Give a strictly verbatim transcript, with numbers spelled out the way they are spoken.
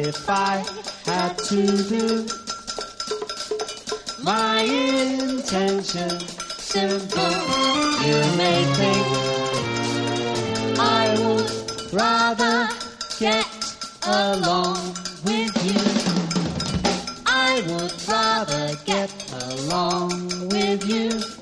if I had to do my intention simple. You may think I would rather get along with you. I would rather get along with you.